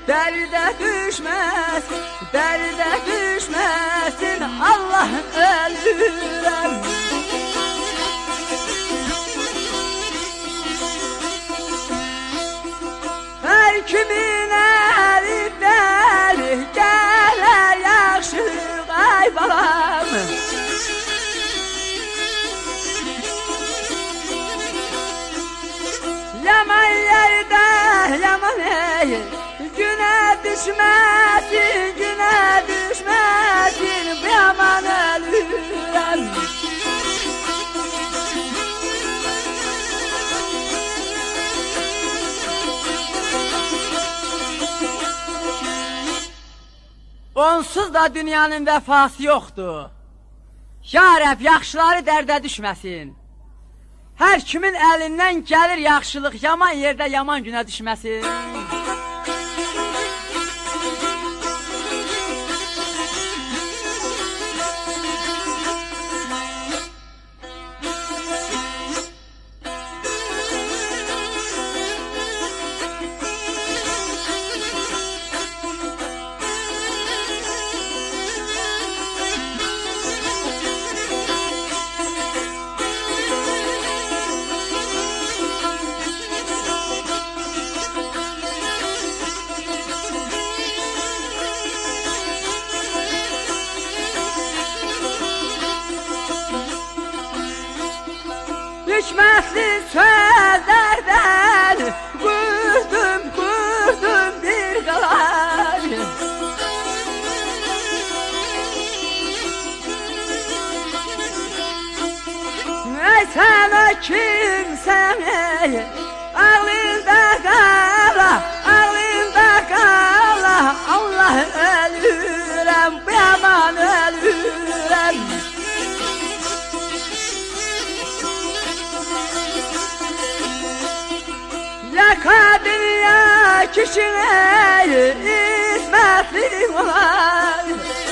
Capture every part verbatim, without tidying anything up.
derde düşmesin, derde düşmesin, Allah ölürüm. Her kimin elinden gelir yaxşı ay balam. Yaman yerde yaman ey, güne düşmesin, güne düşmesin, bu yaman ölürüm. Onsuz da dünyanın vəfası yoxdur. Ya Rəbb, yaxşıları dərdə düşməsin. Hər kimin əlindən gəlir yaxşılıq, yaman yerdə yaman günə düşməsin. Hikmətli sözlərdən qurdum, qurdum bir qalar. Ey sən o kimsən ey, ağlında qala, ağlında qala, Allah ölürəm, bu yaman ölürəm. Ya kadın ya kişiler ismetli olan.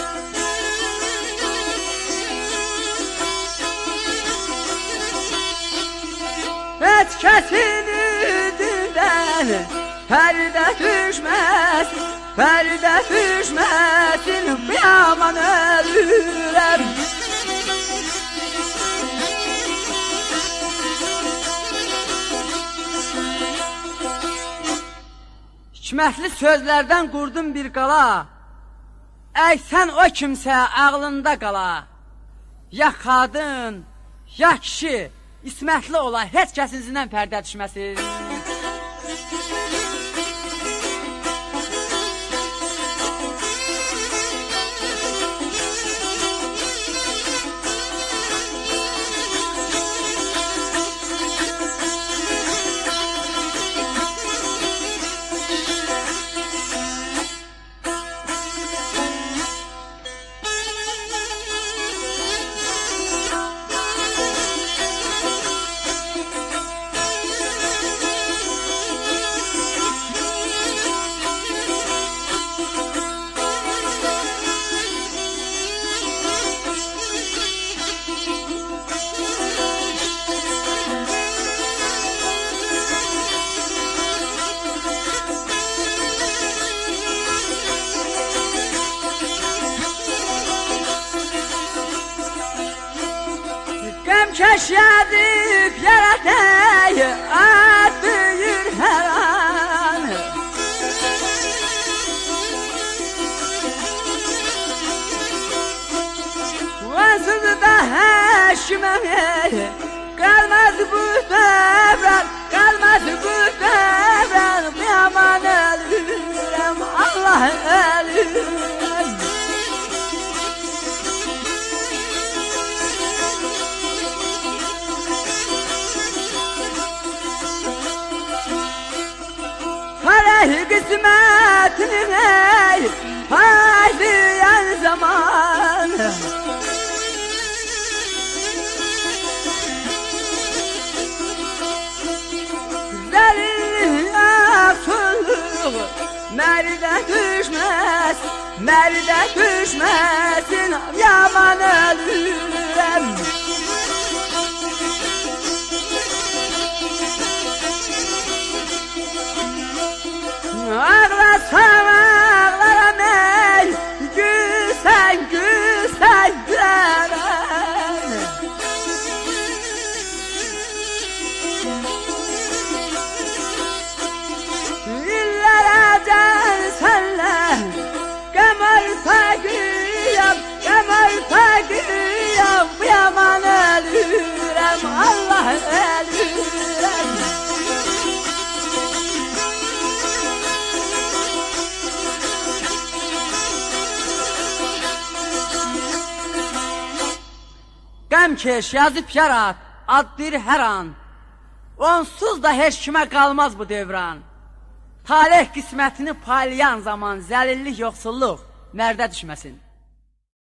Et kesin üstünden perde düşmesin, perde düşmesin, bir aman ölürüm. Hikmətli sözlərdən qurdum bir qala. Ey sən o kimsə ağlında qala. Ya qadın, ya kişi ismətli ola, heç kəsinizdən pərdə düşməsin. Keşfedip yaratayı at büyür her an. Onsuz da heşmem kalmaz bu devran, kalmaz bu devran. Bir aman ölürüm, Allah ölürüm. Ey kısmetinin ey paylayan zaman. Zelil aksulluk merde düşmez, merde düşmesin, yaman ölürüm. Ağlasam Qəmkeş yazıb yarat, addır hər an. Onsuz da heç kimə qalmaz bu dövran. Talih qismətini paylayan zaman zəlillik, yoxsulluq mərdə düşməsin.